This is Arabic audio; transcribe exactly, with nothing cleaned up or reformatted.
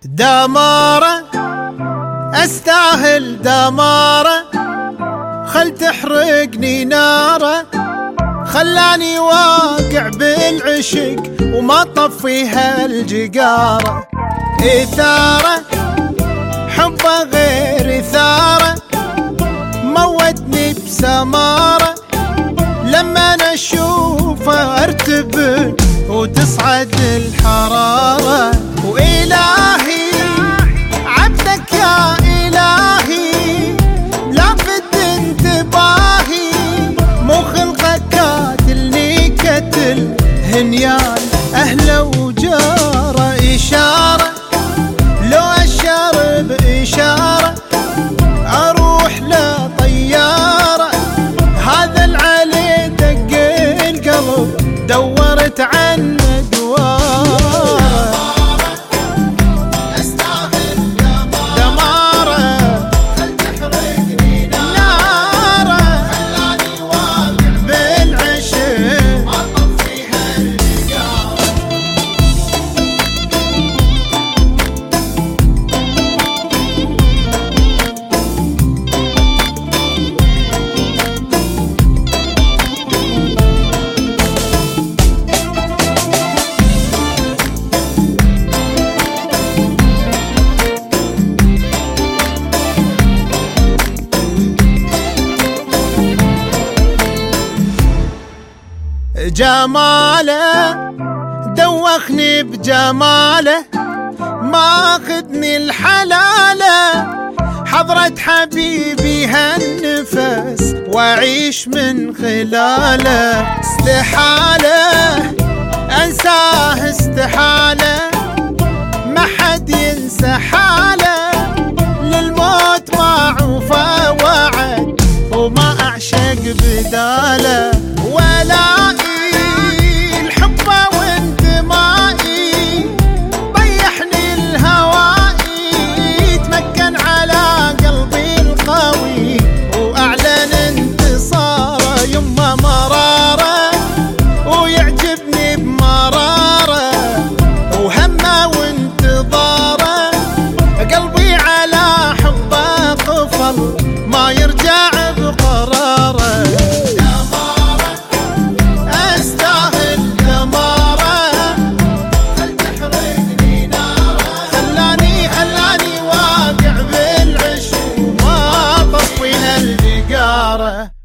دمارة استاهل دمارة، خل تحرقني ناره، خلاني واقع بالعشق وما طفيها الجقارة. إثارة حبه غير إثارة، موتني بسمارة، لما أنا أشوفه أرتبك وتصعد الحرارة. وإلهي عبدك يا إلهي، لافت انتباهي، مو خلقك قاتلني قتل هنيان أهله وجاره. إشارة لو أشار بإشارة، أروح لطيارة، هذا العلي دق القلب دورت عن مدواره. استاهل دماره، خل تحرقني ناره، خلاني واقع بالعشق ما طفيها الجقاره. جماله دوخني بجماله، ماخذني الحلاله، حضرة حبيبي هالنفس واعيش من خلاله. استحاله انساه استحاله، ما حد ينسى حاله، للموت ما عوفه وعد وما اعشق بداله. ولائي ما يرجع بقراره. دمارة استاهل دمارة، خل تحرقني ناره، خلاني خلاني واقع بالعشق وما طفيها الجقاره.